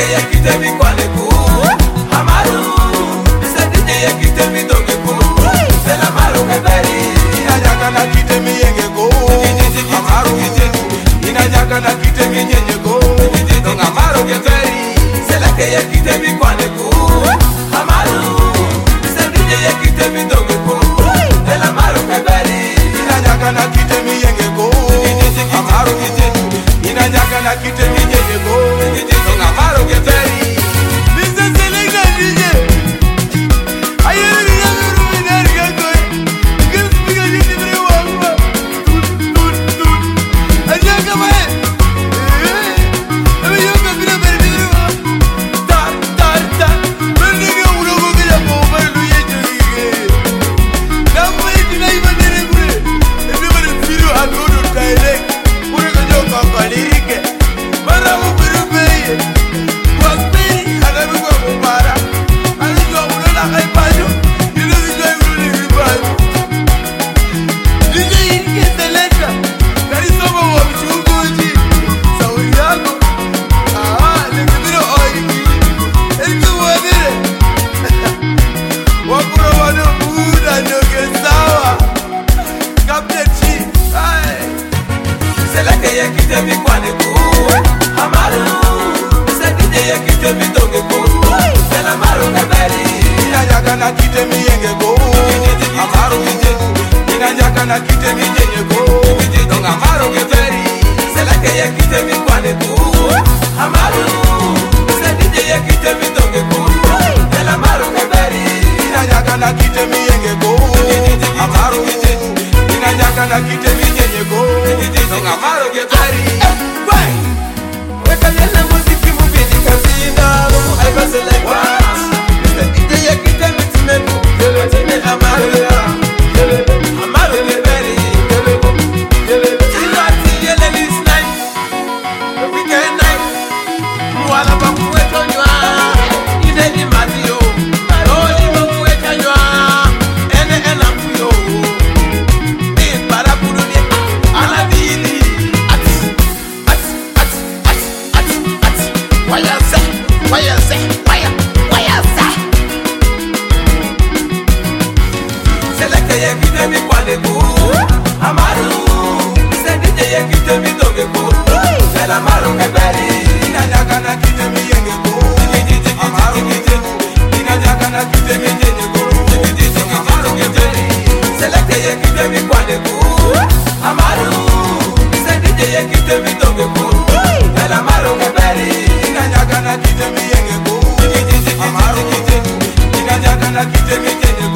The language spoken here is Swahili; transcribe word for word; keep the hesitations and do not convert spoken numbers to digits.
que ya quite mi cuanecu. Amaru, ese D J ya quite mi dongecu. Se la maro que peri. Ina jaka na kite mi yengeko. Amaru, ina jaka na kite mi nyenyeko. Don amaro que peri. Se la que ya quite mi cuanecu. Amaru, ese D J ya quite mi dongecu. Se la maro que peri. Ina jaka na kite mi yengeko. Amaru, ina jaka na kite mi nyenyeko. Don amaro que peri. Mister Selecta D J. Ayer vi a ver un energía. Que explica yo te veo agua. Tut tut tut. Allá acaba. Eh. Ame yo me pira perdido. Tar tar tar. Perdido uno con que ya puedo ver lo hecho dije. La puede tirar y mantener el gure. El número cero a todo direct. Por eso yo campalirique. Para un pero peye. Guapiri a la luz para. A la luz uno la hay payo. Y no digo hay uno de payo. D J que Selecta. Carizo como chucuchi. Sauriaco. Ah, le primero hoy. El que voy a decir. Wakuro wano muda no que estaba. Captain Chief. Ay. Se la que ya quite mi cuanecu. Amaru, ese D J ya quite mi dongecu. Se la maro que peri. Ina jaka na kite mi yengeko. Amaru, ina jaka na kite mi nyenyeko. Don amaro que peri. Se la que ya quite mi cuanecu. Amaru, ese D J ya quite mi dongecu. Se la maro que peri. Ina jaka na kite mi yengeko. Amaru, ina jaka na kite mi nyenyeko. Don amaro que peri. Weka yena muziki mubidi kasina. Ay ba Selecta. Ese D J ya quite mi timeku. Tine amaro ya. Amaro que peri. Chilati yele this night. The weekend night. Mwala pa kuweto nywa. Ine ni matio. Oli mo kuweka nywa. Ene ena kuyo. Ni para kudunie. Ala bili. Ati. Ati. Ati. Ati. Ati. Ati. Waya se. Waya se. Waya. Waya se. Se la que ya quite mi cuanecu. Amaru. Se D J ya quite mi dongecu. Se la maro que peri. Ina jaka na kite mi yengeko. Amaru, ina jaka na kite mi nyenyeko. Amaro que peri. Se la que ya quite mi cuanecu. Amaru. Se D J ya quite mi dongecu. Se la maro que peri. Ina jaka na kite mi yengeko. Amaru, ina jaka na kite mi nyenyeko.